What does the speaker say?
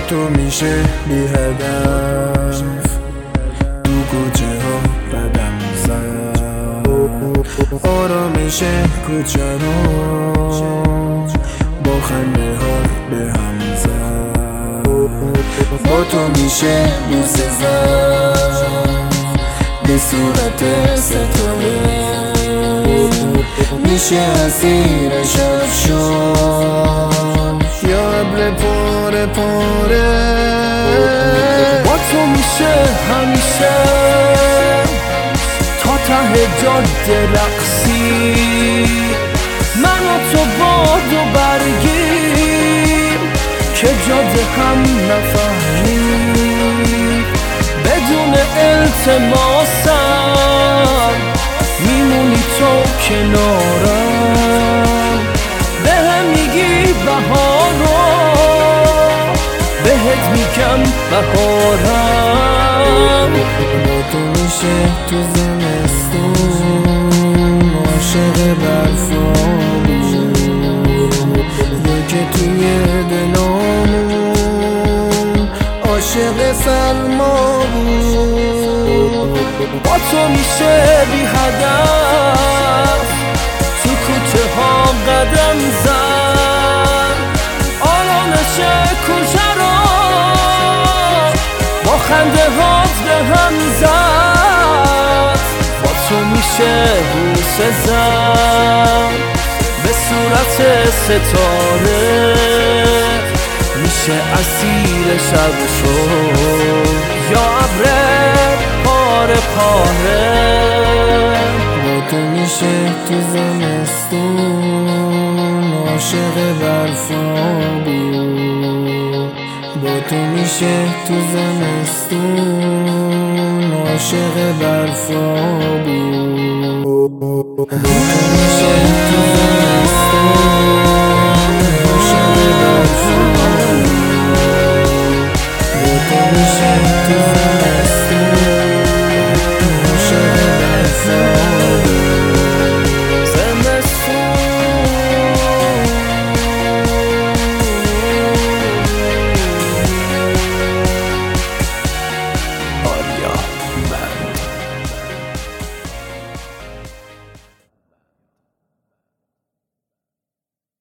تو میشه بی هدف تو کوچه ها قدم زد آرامش کوچه رو با خنده ها به هم زد با تو میشه بوسه زد به صورت ستاره میشه اسیر شب شد یا ابر پاره پاره با تو میشه همیشه تا ته جاده رقصی من و تو باد و برگیم که جاده هم نفهمیم بدون التماسم میمونی تو کنارم بهم میگی بهارو بهت میگم بهارم با تو میشه تو زمستون عاشق برفامون یکی توی دلامون عاشق سرما بود با تو میشه بی هدف تو کوچه ها قدم زد آرامش کوچه رو با خنده هات به هم زد با تو میشه بوسه زد به صورت ستاره میشه اسیر شب شد یا ابر پاره پاره با تو میشه تو زمستون عاشق برفا بود با تو میشه تو زمستون عاشق برفا بود با تو میشه تو